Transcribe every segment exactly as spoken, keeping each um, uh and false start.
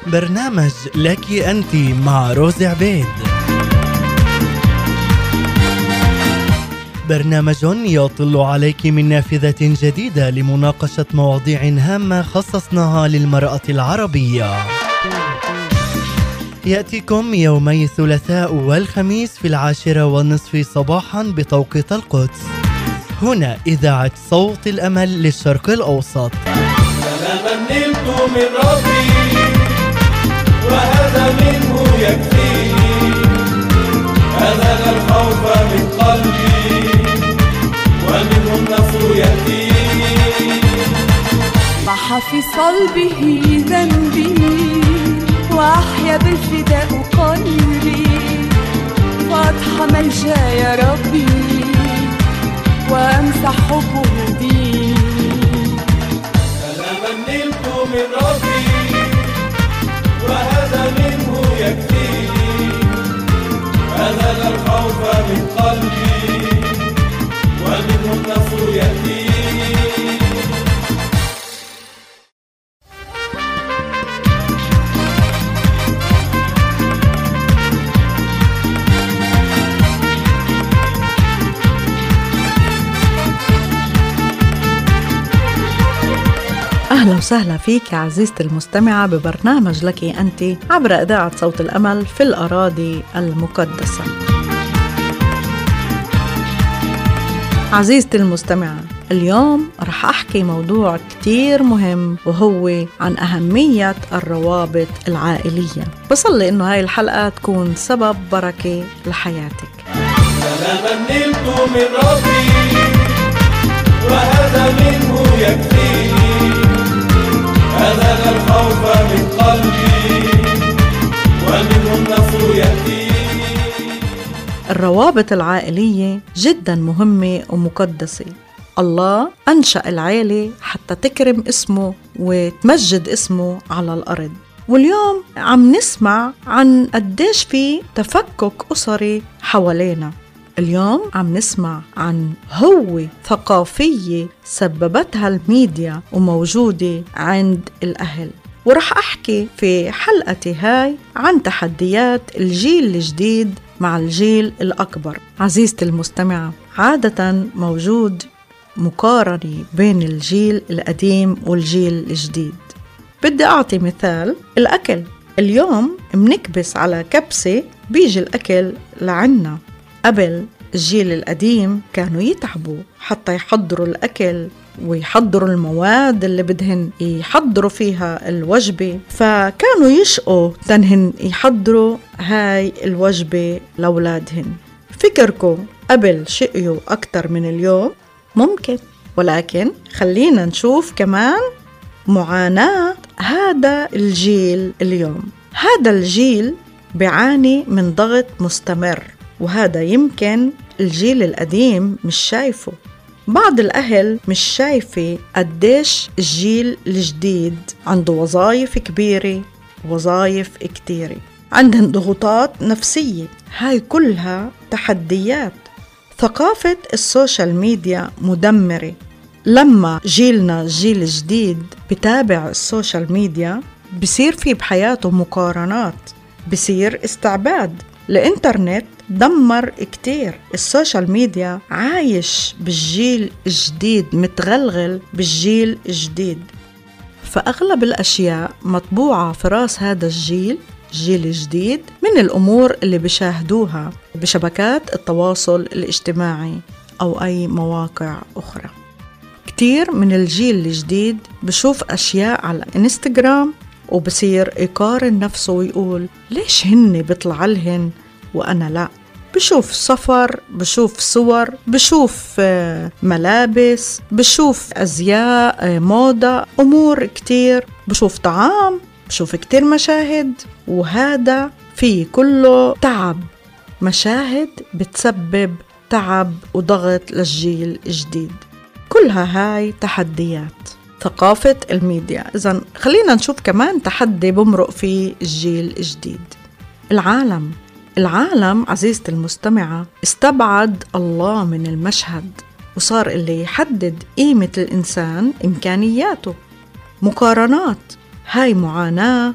برنامج لك أنت مع روزي عبيد. برنامج يطل عليك من نافذة جديدة لمناقشة مواضيع هامة خصصناها للمرأة العربية. يأتيكم يومي الثلاثاء والخميس في العاشرة والنصف صباحا بتوقيت القدس، هنا إذاعة صوت الأمل للشرق الأوسط. سلاما نلت من ربي وهذا منه يكفيني، أزال الخوف من قلبي ومنه النصر يأتيني. ضحى في صلبه ذنبي وأحيا بالفداء قلبي، فاضحى ملجأ يا ربي وأمسح حبه دي. سلاما نلت من ربي وهذا منه يكفيني، أزال الخوف من قلبي ومنه النصر يأتيني. أهلا وسهلا فيك عزيزتي المستمعة ببرنامج لك أنت عبر إذاعة صوت الأمل في الأراضي المقدسة. عزيزتي المستمعة، اليوم رح أحكي موضوع كتير مهم، وهو عن أهمية الروابط العائلية. بصلي إنه هاي الحلقة تكون سبب بركة لحياتك. سلاما نلت من ربي وهذا منه يكفيني، أزال الخوف من قلبي ومنه النصر يأتيني. الروابط العائلية جدا مهمة ومقدسة. الله أنشأ العائلة حتى تكرم اسمه وتمجد اسمه على الأرض، واليوم عم نسمع عن قديش في تفكك أسري حوالينا. اليوم عم نسمع عن هوة ثقافية سببتها الميديا وموجودة عند الأهل، ورح أحكي في حلقتي هاي عن تحديات الجيل الجديد مع الجيل الأكبر. عزيزتي المستمعة، عادة موجود مقارنة بين الجيل القديم والجيل الجديد. بدي أعطي مثال الأكل. اليوم منكبس على كبسة بيجي الأكل لعنا. قبل الجيل القديم كانوا يتعبوا حتى يحضروا الأكل ويحضروا المواد اللي بدهن يحضروا فيها الوجبة، فكانوا يشقوا تنهن يحضروا هاي الوجبة لأولادهن. فكركم قبل شقيوا أكتر من اليوم؟ ممكن، ولكن خلينا نشوف كمان معاناة هذا الجيل اليوم. هذا الجيل بيعاني من ضغط مستمر، وهذا يمكن الجيل القديم مش شايفه. بعض الأهل مش شايفة قديش الجيل الجديد عنده وظائف كبيرة، وظائف كتيرة، عندهم ضغوطات نفسية. هاي كلها تحديات. ثقافة السوشيال ميديا مدمرة. لما جيلنا الجيل الجديد بتابع السوشيال ميديا بصير في بحياته مقارنات، بصير استعباد. الإنترنت دمر كتير. السوشيال ميديا عايش بالجيل الجديد، متغلغل بالجيل الجديد، فأغلب الأشياء مطبوعة في راس هذا الجيل الجيل الجديد من الأمور اللي بيشاهدوها بشبكات التواصل الاجتماعي أو أي مواقع أخرى. كتير من الجيل الجديد بشوف أشياء على إنستغرام وبصير يقارن نفسه ويقول ليش هن بيطلع لهن وأنا لا. بشوف سفر، بشوف صور، بشوف ملابس، بشوف أزياء، موضة، أمور كتير، بشوف طعام، بشوف كتير مشاهد، وهذا فيه كله تعب. مشاهد بتسبب تعب وضغط للجيل الجديد. كلها هاي تحديات ثقافة الميديا. إذن خلينا نشوف كمان تحدي بمرق فيه الجيل الجديد. العالم العالم عزيزتي المستمعة استبعد الله من المشهد، وصار اللي يحدد قيمة الإنسان إمكانياته. مقارنات، هاي معاناة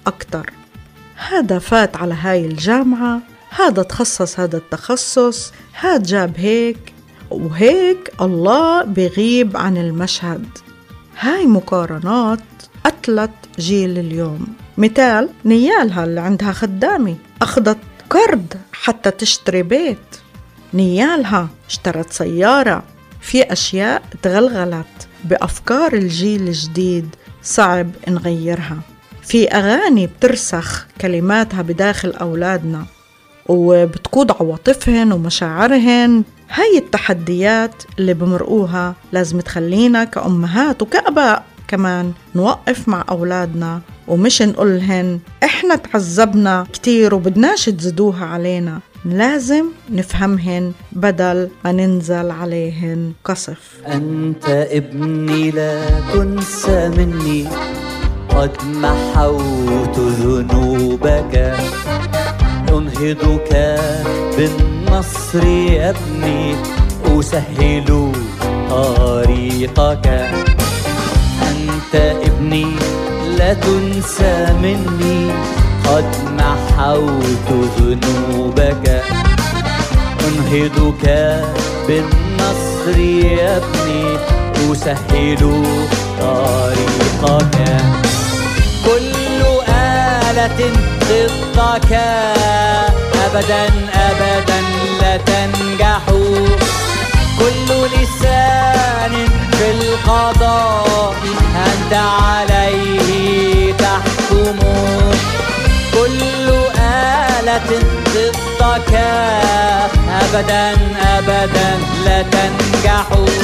أكتر. هذا فات على هاي الجامعة، هذا تخصص هذا التخصص، هذا جاب هيك وهيك، الله بيغيب عن المشهد. هاي مقارنات قتلت جيل اليوم. مثال نيالها اللي عندها خدامة أخذت قرض حتى تشتري بيت، نيالها اشترت سيارة. في أشياء تغلغلت بأفكار الجيل الجديد صعب نغيرها. في أغاني بترسخ كلماتها بداخل أولادنا وبتقود عواطفهن ومشاعرهن. هاي التحديات اللي بمرقوها لازم تخلينا كأمهات وكأباء كمان نوقف مع أولادنا، ومش نقولهن إحنا تعذبنا كتير وبدناش تزيدوها علينا. لازم نفهمهن بدل ما ننزل عليهن قصف. أنت ابني لا تنسى مني، قد محوت ذنوبك، أنهضك بالنصر يا ابني، أسهل طريقك. أنت ابني لا تنسى مني، قد محوت ذنوبك، أنهضك بالنصر يا ابني، أسهل طريقك. كل آلة ضدك أبدا أبدا لا تنجح، كل لسان في القضاء أنت عليه تحكم، كل آلة ضدك أبدا أبدا لا تنجح،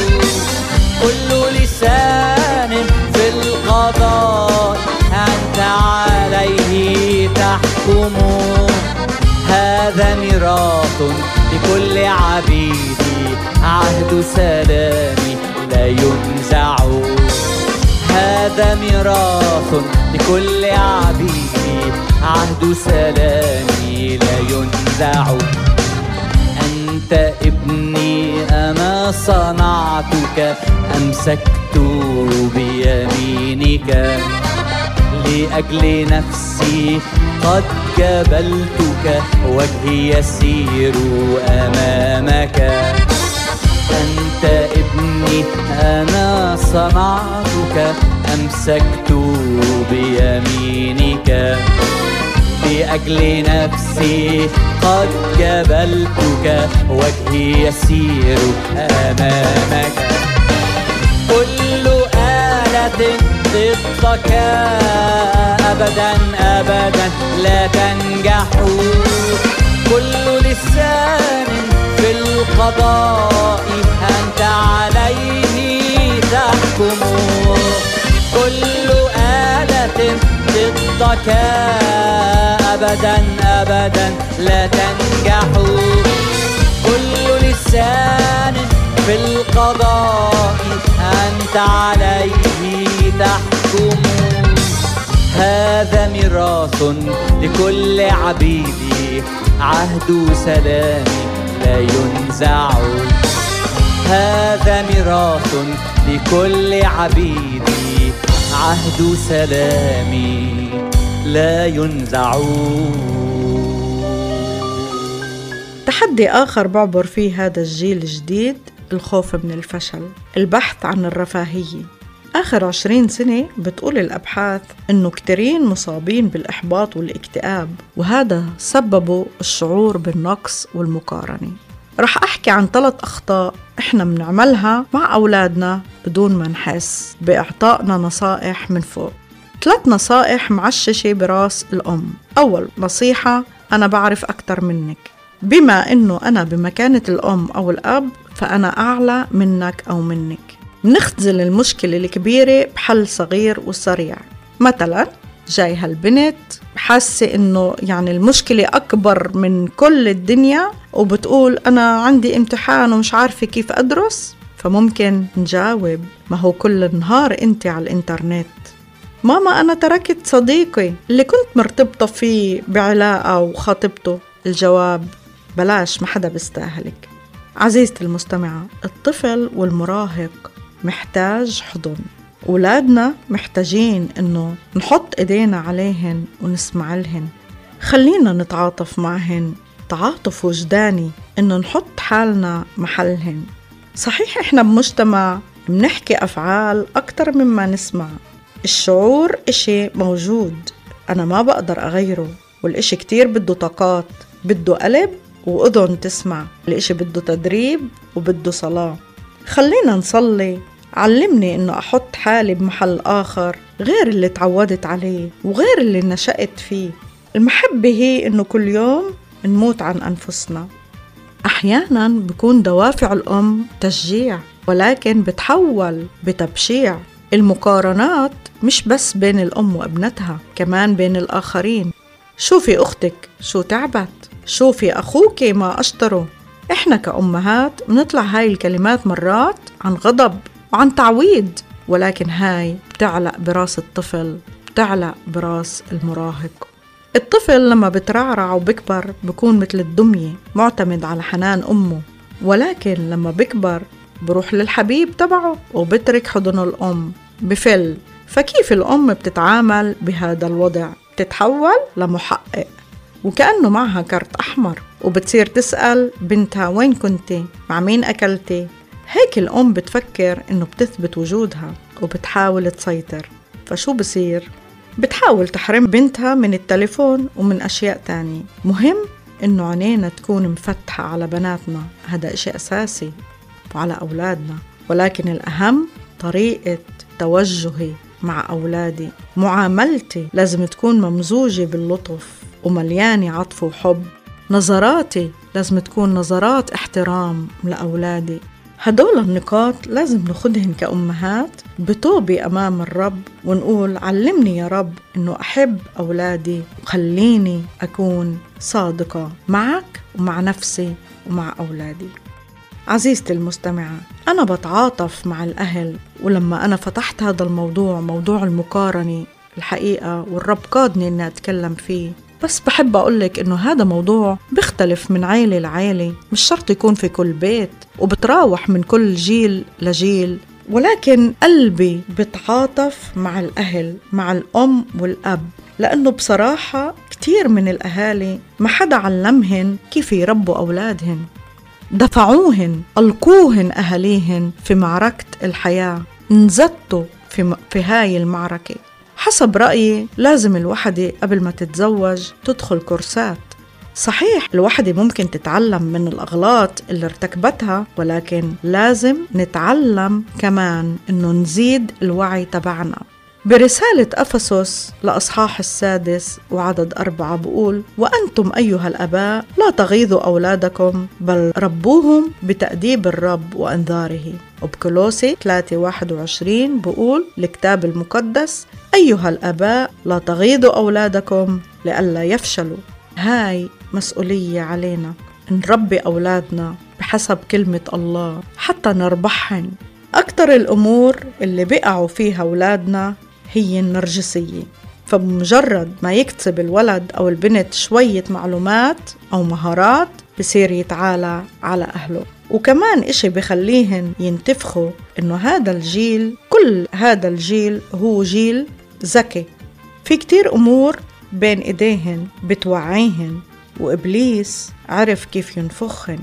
كل لسان في القضاء أنت عليه تحكم. هذا ميراث لكل عبيدي، عهد سلامي لا ينزع. هذا ميراث لكل عبيدي، عهد سلامي لا ينزع. أنت ابني أنا صنعتك، أمسكت بيمينك، لأجل نفسي قد جبلتك، وجهي يسير أمامك. أنت ابني أنا صنعتك، أمسكت بيمينك، لأجل نفسي قد جبلتك، وجهي يسير أمامك. كل آلة ضدك أبدا أبدا لا تنجح، كل لسان في القضاء أنت عليه تحكم، كل آلة ضدك أبدا أبدا لا تنجح، كل لسان في القضاء أنت عليه تحكم. هذا ميراث لكل عبيدي، عهد سلامي لا ينزع. هذا ميراث لكل عبيدي، عهد سلامي لا ينزع. تحدي آخر بعبر فيه هذا الجيل الجديد الخوف من الفشل، البحث عن الرفاهية. آخر عشرين سنة بتقول الأبحاث إنه كتيرين مصابين بالإحباط والاكتئاب، وهذا سببه الشعور بالنقص والمقارنة. رح أحكي عن ثلاث أخطاء إحنا بنعملها مع أولادنا بدون ما نحس، بإعطائنا نصائح من فوق. ثلاث نصائح معششة براس الأم. أول نصيحة: أنا بعرف أكتر منك. بما إنه أنا بمكانة الأم أو الأب فأنا أعلى منك أو منك. نختزل المشكلة الكبيرة بحل صغير وسريع. مثلا جاي هالبنت حاسة إنه يعني المشكلة أكبر من كل الدنيا، وبتقول أنا عندي امتحان ومش عارفة كيف أدرس، فممكن نجاوب: ما هو كل النهار أنت على الإنترنت. ماما أنا تركت صديقي اللي كنت مرتبطة فيه بعلاقة وخاطبته. الجواب: بلاش، ما حدا بيستاهلك. عزيزتي المستمعة، الطفل والمراهق محتاج حضن، أولادنا محتاجين إنه نحط إيدينا عليهن ونسمع لهن. خلينا نتعاطف معهن تعاطف وجداني، إنه نحط حالنا محلهن. صحيح إحنا بمجتمع بنحكي أفعال أكتر مما نسمع. الشعور إشي موجود أنا ما بقدر أغيره، والإشي كتير بده طاقات، بده قلب وأذن تسمع، الإشي بده تدريب وبده صلاة. خلينا نصلي علمني إنه أحط حالي بمحل آخر غير اللي تعودت عليه وغير اللي نشأت فيه. المحبة هي إنه كل يوم نموت عن أنفسنا. أحياناً بكون دوافع الأم تشجيع، ولكن بتحول بتبشيع. المقارنات مش بس بين الأم وابنتها، كمان بين الآخرين. شوفي أختك شو تعبت، شوفي أخوك ما أشتره. إحنا كأمهات بنطلع هاي الكلمات مرات عن غضب وعن تعويد، ولكن هاي بتعلق براس الطفل، بتعلق براس المراهق. الطفل لما بترعرع وبكبر بكون مثل الدمية معتمد على حنان أمه، ولكن لما بكبر بروح للحبيب تبعه وبترك حضن الأم بفل. فكيف الأم بتتعامل بهذا الوضع؟ بتتحول لمحقق وكأنه معها كارت أحمر، وبتصير تسأل بنتها وين كنتي؟ مع مين أكلتي؟ هيك الأم بتفكر إنه بتثبت وجودها وبتحاول تسيطر. فشو بصير؟ بتحاول تحرم بنتها من التليفون ومن أشياء تانية. مهم إنه عينينا تكون مفتحة على بناتنا، هذا إشي أساسي، وعلى أولادنا. ولكن الأهم طريقة توجهي مع أولادي، معاملتي لازم تكون ممزوجة باللطف ومليانة عطف وحب. نظراتي لازم تكون نظرات احترام لأولادي. هدول النقاط لازم ناخدهن كأمهات بتوبة أمام الرب، ونقول علمني يا رب إنه أحب أولادي، وخليني أكون صادقة معك ومع نفسي ومع أولادي. عزيزتي المستمعة، أنا بتعاطف مع الأهل، ولما أنا فتحت هذا الموضوع، موضوع المقارنة، الحقيقة والرب قادني إني أتكلم فيه، بس بحب أقولك إنه هذا موضوع بيختلف من عائلة لعائلة، مش شرط يكون في كل بيت، وبتراوح من كل جيل لجيل. ولكن قلبي بتعاطف مع الأهل، مع الأم والأب، لأنه بصراحة كتير من الأهالي ما حدا علمهن كيف يربوا أولادهن، دفعوهن، ألقوهن أهاليهن في معركة الحياة، انزتوا في, م... في هاي المعركة. حسب رأيي لازم الوحدة قبل ما تتزوج تدخل كورسات. صحيح الوحدة ممكن تتعلم من الأغلاط اللي ارتكبتها، ولكن لازم نتعلم كمان إنه نزيد الوعي تبعنا. برسالة أفسس لأصحاح السادس وعدد أربعة بقول: وأنتم أيها الآباء لا تغيظوا أولادكم بل ربوهم بتأديب الرب وأنذاره. وبكولوسي ثلاثة واحد وعشرين بقول الكتاب المقدس: أيها الآباء لا تغيظوا أولادكم لئلا يفشلوا. هاي مسؤولية علينا، نربي أولادنا بحسب كلمة الله حتى نربحهن. أكتر الأمور اللي بقعوا فيها أولادنا هي النرجسية، فبمجرد ما يكتسب الولد أو البنت شوية معلومات أو مهارات بصير يتعالى على أهله. وكمان إشي بخليهن ينتفخوا إنه هذا الجيل، كل هذا الجيل هو جيل ذكي، في كتير أمور بين إيديهن بتوعيهن، وإبليس عرف كيف ينفخهن.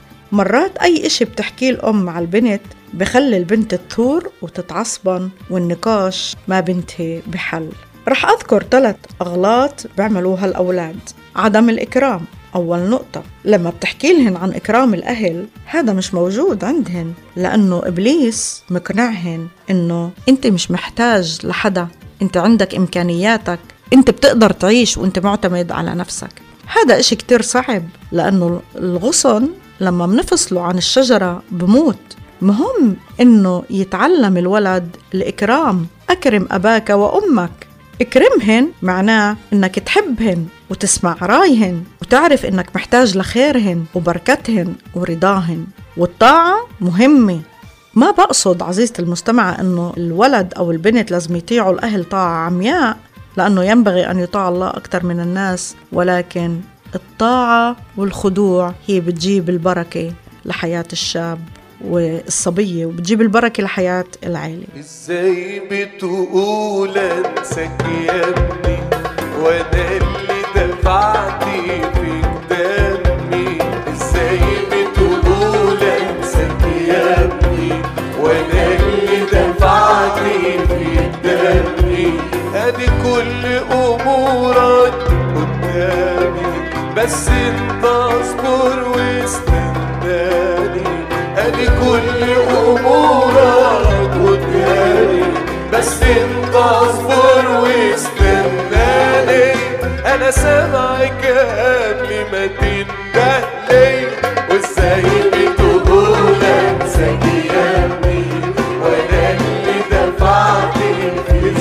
مرات أي إشي بتحكيه الأم مع البنت بخلي البنت تثور وتتعصبن، والنقاش ما بنتهي بحل. رح أذكر ثلاث أغلاط بعملوها الأولاد. عدم الإكرام، أول نقطة، لما بتحكي لهن عن إكرام الأهل هذا مش موجود عندهن، لأنه إبليس مقنعهن إنه أنت مش محتاج لحدا، أنت عندك إمكانياتك، أنت بتقدر تعيش وأنت معتمد على نفسك. هذا إشي كتير صعب، لأنه الغصن لما منفصله عن الشجرة بموت. مهم إنه يتعلم الولد الإكرام. أكرم أباك وأمك. اكرمهن معناه إنك تحبهن وتسمع رايهن وتعرف إنك محتاج لخيرهن وبركتهن ورضاهن. والطاعة مهمة. ما بقصد عزيزتي المستمعة إنه الولد أو البنت لازم يطيعوا الأهل طاعة عمياء، لأنه ينبغي أن يطاع الله أكثر من الناس، ولكن الطاعة والخضوع هي بتجيب البركة لحياة الشاب والصبية وبتجيب البركة لحياة العائلة. ازاي بتقول انساك يا ابني وانا اللي دفعت فيك دمي؟ ازاي بتقول انساك يا ابني وانا اللي دفعت فيك دمي؟ ادي كل امورك قدامي بس انت اصبر واستناني. ادي كل امورك قدامي بس انت اصبر واستناني. انا سامعك قبل ما تندهلي. وازاي بتقول انساك يا ابني وانا اللي دفعت فيك؟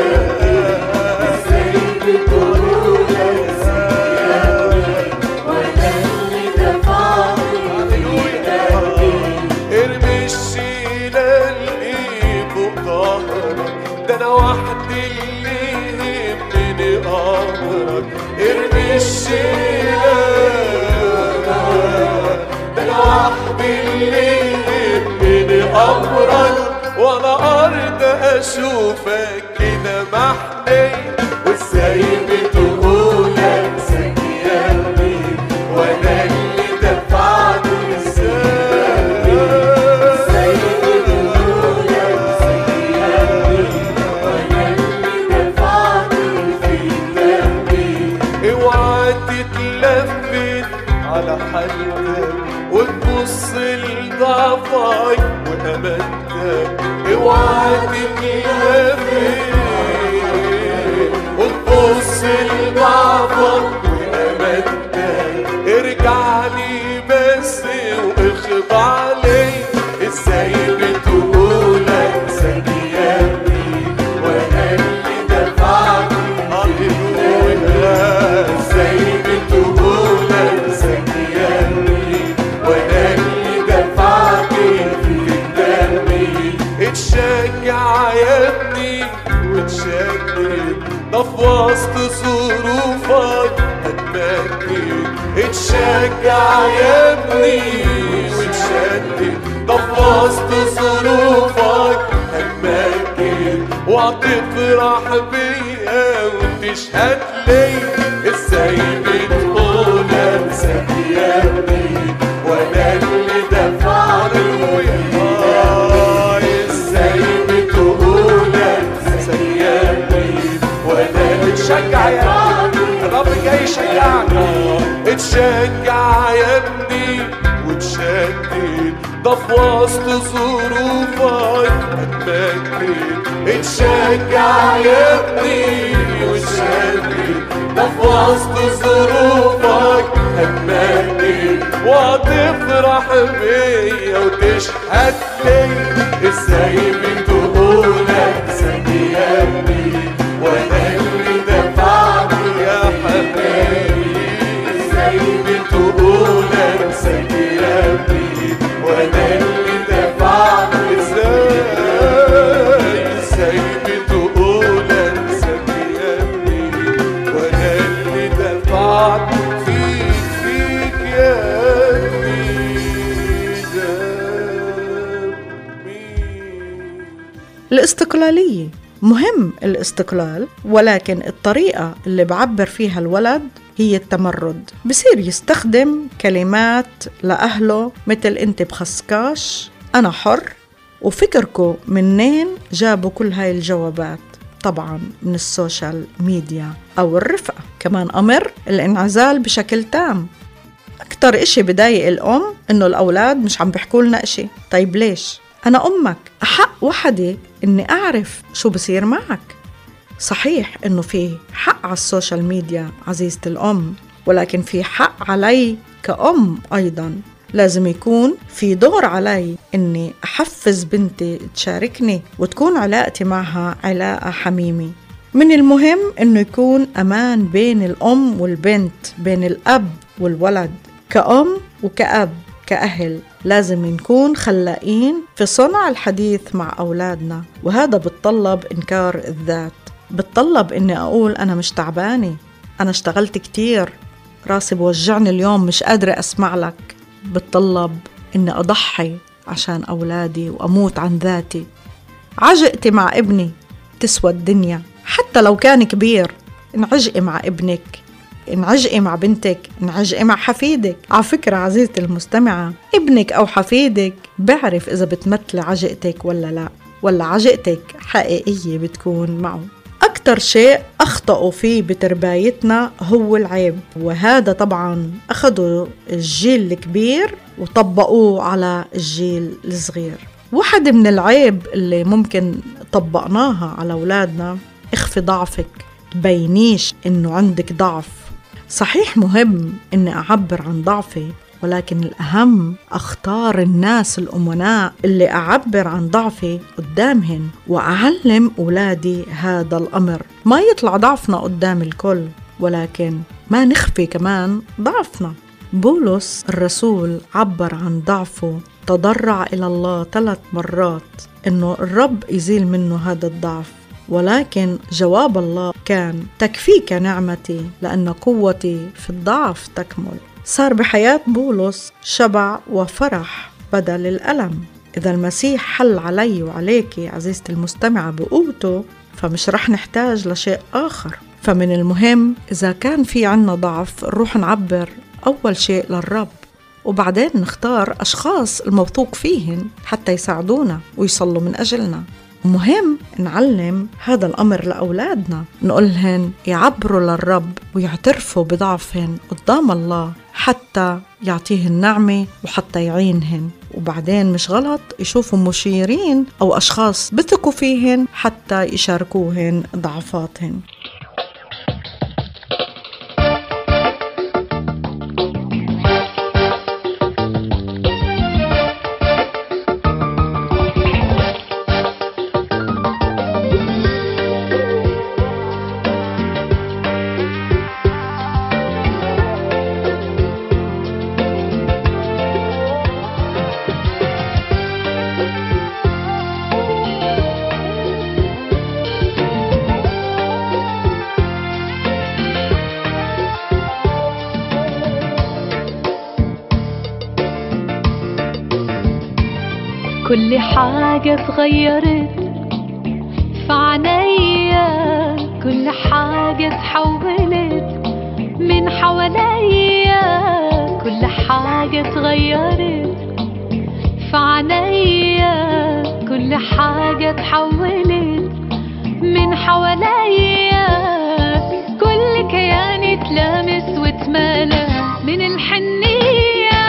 ازاي بتقول انساك يا ابني وانا اللي دفعت فيك؟ ارمي الشيلة اللي فوق ظهرك ده انا وحدي اللي يهمني امرك. ارمي الشيلة ده انا وحدي اللي يهمني امرك. وانا ارض اشوفك كده محني. وازاي بتقول انساك يا ابني وانا اللي دفعت ازاي بتقول انساك يا ابني وانا اللي دفعت في دمي؟ اوعى تتلفت على حالتك وتبص لضعفك وامانتك. اوعى تتلفت وتبص لضعفك وامانتك. ارجع لي بس واخضع لي. ازاي بتقول انساك يا ابني وانا اللي دفعت هللويا؟ ازاي بتقول انساك يا ابني وانا اللي دفعت في دمي؟ اتشجع يا ابني وتشدد ده في وسط ظروفك هتمجد. اتشجع يا ابني وتشدد ده في وسط ظروفك هتمجد. وهتفرح بيا وتشهد لي. ازاي بتقول انساك يا ابني وانا اللي دفعت فيك؟ ازاي بتقول انساك يا ابني وانا اللي تشجع يا ابني؟ الرب جاي يشجعك. اتشجع يا ابني وتشدد ده في وسط ظروفك هتمجد. اتشجع يا ابني وتشدد ده في وسط ظروفك هتمجد. وهتفرح بيا وتشهد لي. ازاي بتقول انساك يا ابني وانا اللي دفعت يا حبيبي؟ ازاي بتقول انساك يا ابني وانا اللي دفعت؟ ازاي ازاي بتقول انساك يا ابني وانا اللي دفعت فيك فيك يا ابني دمي. الاستقلالية مهم الاستقلال، ولكن الطريقة اللي بعبر فيها الولد هي التمرد. بصير يستخدم كلمات لأهله مثل انت بخسكاش، أنا حر. وفكركم منين جابوا كل هاي الجوابات؟ طبعا من السوشيال ميديا أو الرفقة. كمان أمر الانعزال بشكل تام. أكتر إشي بدايق الأم إنه الأولاد مش عم بيحكوا لنا إشي. طيب ليش؟ أنا أمك، أحق وحدة إني أعرف شو بصير معك. صحيح إنه في حق على السوشيال ميديا عزيزة الأم، ولكن في حق علي كأم أيضاً. لازم يكون في دور علي إني أحفز بنتي تشاركني وتكون علاقتي معها علاقة حميمة. من المهم إنه يكون أمان بين الأم والبنت، بين الأب والولد. كأم وكأب كأهل لازم نكون خلاقين في صنع الحديث مع أولادنا، وهذا بتطلب إنكار الذات. بتطلب إني أقول أنا مش تعبانة، أنا اشتغلت كتير، راسي بوجعني اليوم، مش قادرة أسمع لك. بتطلب إني أضحي عشان أولادي وأموت عن ذاتي. عجقتي مع ابني تسوى الدنيا حتى لو كان كبير. انعجقي مع ابنك، انعجقي مع بنتك، انعجقي مع حفيدك. على فكرة عزيزتي المستمعة، ابنك أو حفيدك بعرف إذا بتمثل عجقتك ولا لا، ولا عجقتك حقيقية بتكون معه. أكتر شيء أخطأوا فيه بتربايتنا هو العيب، وهذا طبعا أخذوا الجيل الكبير وطبقوه على الجيل الصغير. واحد من العيب اللي ممكن طبقناها على أولادنا: اخفي ضعفك، تبينيش إنه عندك ضعف. صحيح مهم إني أعبر عن ضعفي، ولكن الأهم أختار الناس الأمناء اللي أعبر عن ضعفي قدامهن، وأعلم أولادي هذا الأمر. ما يطلع ضعفنا قدام الكل، ولكن ما نخفي كمان ضعفنا. بولس الرسول عبر عن ضعفه، تضرع إلى الله ثلاث مرات إنه الرب يزيل منه هذا الضعف، ولكن جواب الله كان: تكفيك نعمتي لأن قوتي في الضعف تكمل. صار بحياة بولس شبع وفرح بدل الألم. إذا المسيح حل علي وعليكي عزيزتي المستمعة بقوته، فمش رح نحتاج لشيء آخر. فمن المهم إذا كان في عنا ضعف نروح نعبر أول شيء للرب، وبعدين نختار أشخاص الموثوق فيهن حتى يساعدونا ويصلوا من أجلنا. مهم نعلم هذا الأمر لأولادنا، نقولهن يعبروا للرب ويعترفوا بضعفهن قدام الله حتى يعطيه النعمة وحتى يعينهن. وبعدين مش غلط يشوفوا مشيرين أو أشخاص بثقوا فيهن حتى يشاركوهن ضعفاتهن. كل حاجة اتغيرت في عينيا، كل حاجة اتحولت من حواليا، كل حاجة اتغيرت في عينيا، كل حاجة اتحولت من حواليا، كل كيان اتلامس واتملى من الحنية.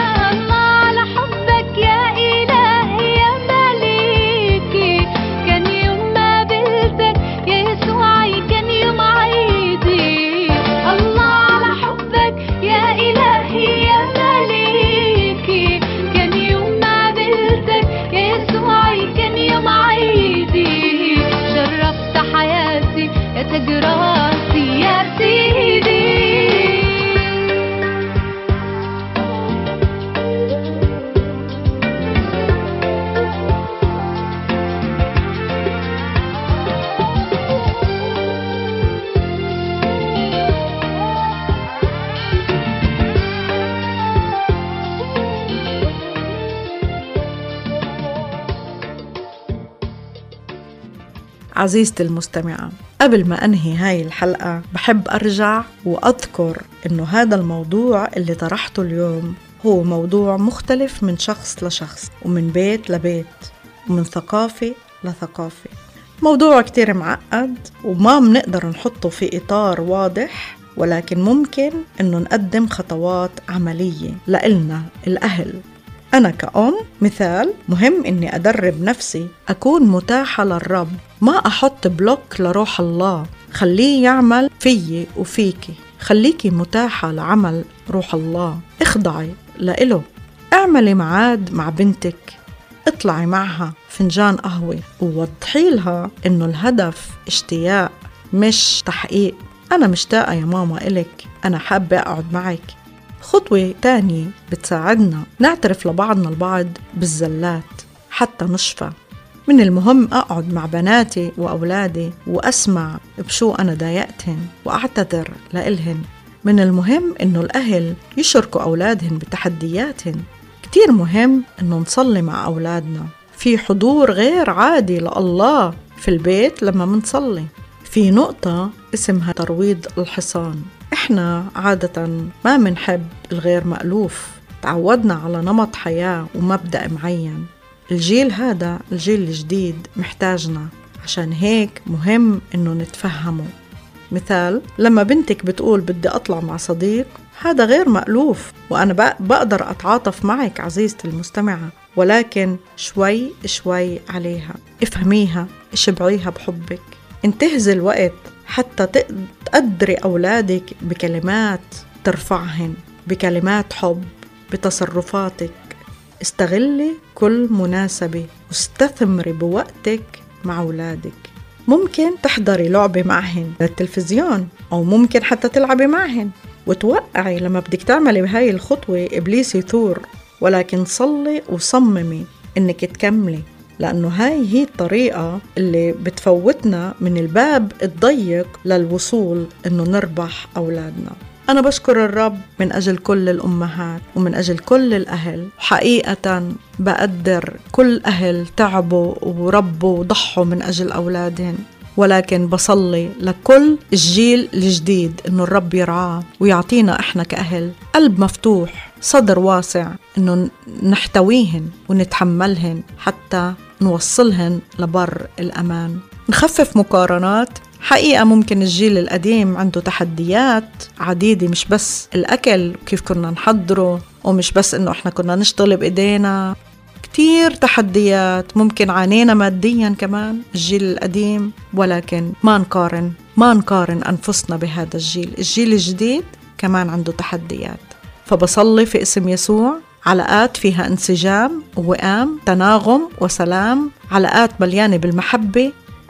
عزيزتي المستمعة، قبل ما أنهي هاي الحلقة بحب أرجع وأذكر إنه هذا الموضوع اللي طرحته اليوم هو موضوع مختلف من شخص لشخص، ومن بيت لبيت، ومن ثقافة لثقافة. موضوع كتير معقد وما بنقدر نحطه في إطار واضح، ولكن ممكن إنه نقدم خطوات عملية لإلنا الأهل. أنا كأم مثال مهم إني أدرب نفسي أكون متاحة للرب، ما أحط بلوك لروح الله، خليه يعمل فيي وفيكي، خليكي متاحة لعمل روح الله، اخضعي لإله. اعملي معاد مع بنتك، اطلعي معها فنجان قهوة ووضحي لها إنه الهدف اشتياق مش تحقيق. أنا مشتاقة يا ماما إلك، أنا حابة أقعد معك. خطوة تانية بتساعدنا نعترف لبعضنا البعض بالزلات حتى نشفى. من المهم أقعد مع بناتي وأولادي وأسمع بشو أنا ضايقتهن وأعتذر لإلهن. من المهم إنه الأهل يشاركوا أولادهن بتحدياتهن. كتير مهم إنه نصلي مع أولادنا. في حضور غير عادي لله في البيت لما منصلي. في نقطة اسمها ترويض الحصان. إحنا عادة ما منحب الغير مألوف، تعودنا على نمط حياة ومبدأ معين. الجيل هذا الجيل الجديد محتاجنا، عشان هيك مهم إنه نتفهمه. مثال، لما بنتك بتقول بدي أطلع مع صديق، هذا غير مألوف، وأنا بقدر أتعاطف معك عزيزتي المستمعة، ولكن شوي شوي عليها، افهميها، اشبعيها بحبك. انتهزي الوقت حتى تقدري أولادك بكلمات ترفعهن، بكلمات حب، بتصرفاتك. استغلي كل مناسبة واستثمري بوقتك مع أولادك. ممكن تحضري لعبة معهن للتلفزيون، أو ممكن حتى تلعبي معهن وتوقعي. لما بدك تعملي بهاي الخطوة إبليس يثور، ولكن صلي وصممي إنك تكملي، لأنه هاي هي الطريقة اللي بتفوتنا من الباب الضيق للوصول إنه نربح أولادنا. أنا بشكر الرب من أجل كل الأمهات ومن أجل كل الأهل. حقيقة بقدر كل أهل تعبوا وربوا وضحوا من أجل أولادهم، ولكن بصلي لكل الجيل الجديد إنه الرب يرعاه ويعطينا إحنا كأهل قلب مفتوح، صدر واسع، إنه نحتويهن ونتحملهن حتى نوصلهن لبر الأمان. نخفف مقارنات. حقيقة ممكن الجيل القديم عنده تحديات عديدة، مش بس الأكل كيف كنا نحضره، ومش بس إنه إحنا كنا نشتغل بإيدينا، كتير تحديات. ممكن عانينا ماديا كمان الجيل القديم، ولكن ما نقارن ما نقارن أنفسنا بهذا الجيل. الجيل الجديد كمان عنده تحديات. فبصلي في اسم يسوع علاقات فيها انسجام ووئام، تناغم وسلام، علاقات مليانة بالمحبة،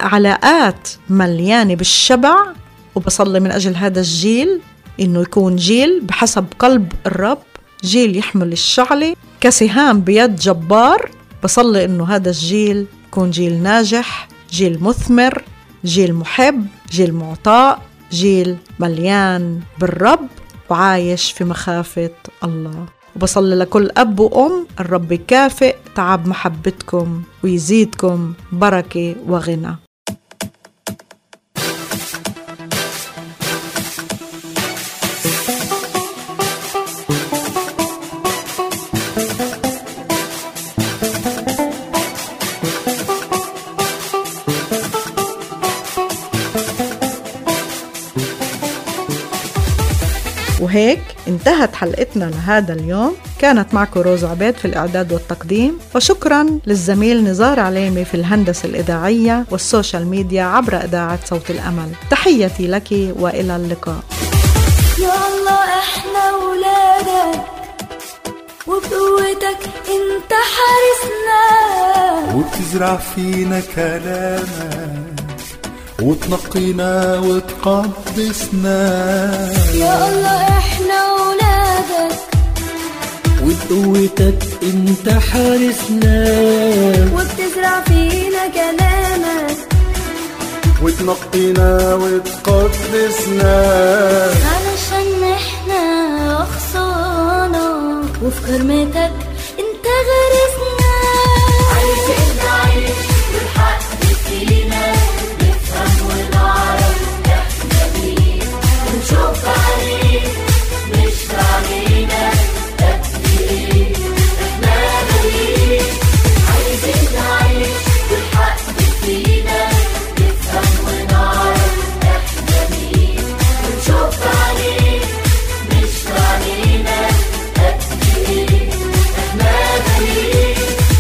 علاقات مليانة بالشبع. وبصلي من أجل هذا الجيل إنه يكون جيل بحسب قلب الرب، جيل يحمل الشعلة كسهام بيد جبار. بصلي إنه هذا الجيل يكون جيل ناجح، جيل مثمر، جيل محب، جيل معطاء، جيل مليان بالرب وعايش في مخافة الله. وبصلي لكل أب وأم الرب يكافئ تعب محبتكم ويزيدكم بركة وغنى. وهيك انتهت حلقتنا لهذا اليوم. كانت معكم روزا عبيد في الإعداد والتقديم، وشكرا للزميل نزار عليمي في الهندسة الإذاعية والسوشيال ميديا عبر إذاعة صوت الأمل. تحياتي لك وإلى اللقاء. يا الله احنا ولادك، وبقوتك انت حارسنا، وبتزرع فينا كلامك وتنقينا وتقدسنا. يا الله احنا ولادك، وبقوتك انت حارسنا، وبتزرع فينا كلامك وتنقينا وتقدسنا. علشان احنا اغصانك، وفي كرمتك انت غرسنا. عايزين نعيش والحق فينا، نفهم ونعرف احنا مين، ونشوف عليك مش علينا قد ايه احنا مين. عايزين نعيش والحق فينا، نفهم ونعرف احنا مين، ونشوف عليك مش علينا قد ايه احنا مين.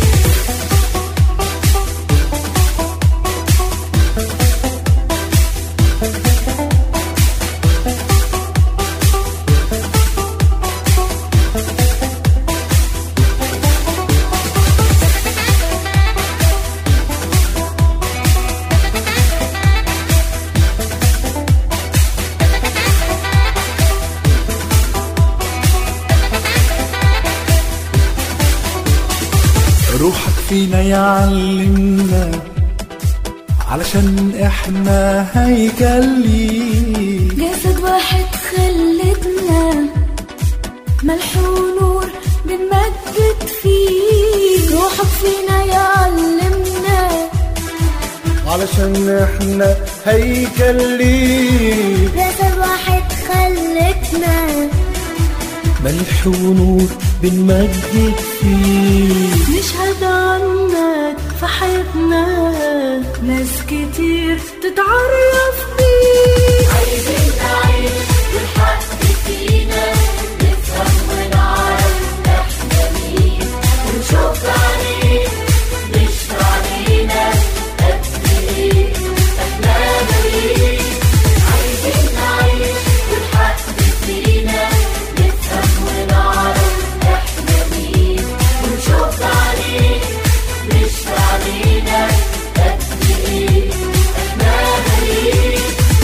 روحك فينا يعلمنا، علشان احنا هيكلي جسد واحد خلتنا، ملح ونور بنمجد فيك، روحك فينا يعلمنا علشان احنا هيكل ليك، جسد واحد خلقنا ملح ونور بنمجد فيك، نشهد عنك في حياتنا، ناس كتير تتعرف بيك، عايزين نعيش والحق فينا، نفهم ونعرف احنا مين، ونشوف عليك نشفى علينا قد ايه احنا مين، عايزين نعيش والحق فينا، نفهم ونعرف احنا مين، ونشوف عليك نشفى علينا قد ايه احنا مين.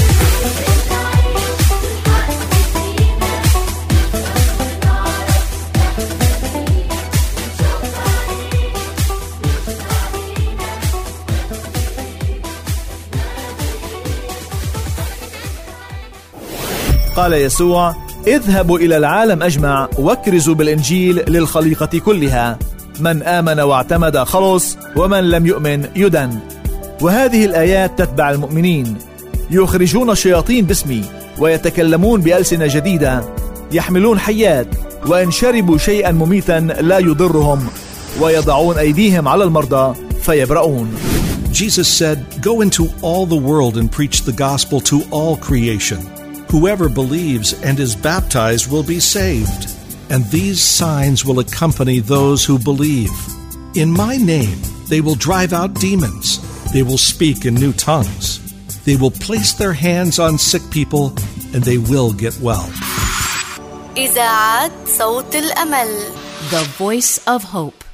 قال يسوع: اذهبوا إلى العالم أجمع واكرزوا بالإنجيل للخليقة كلها، من آمن واعتمد خلص، ومن لم يؤمن يدن. وهذه الآيات تتبع المؤمنين: يخرجون الشياطين باسمي، ويتكلمون بألسنة جديدة، يحملون حيات، وإن شربوا شيئا مميتا لا يضرهم، ويضعون أيديهم على المرضى فيبرؤون. Jesus said, "Go into all the world and preach the gospel to all creation. Whoever believes and is baptized will be saved, and these signs will accompany those who believe. In my name they will drive out demons. They will speak in new tongues. They will place their hands on sick people, and they will get well." إذاعة صوت الأمل. The Voice of Hope.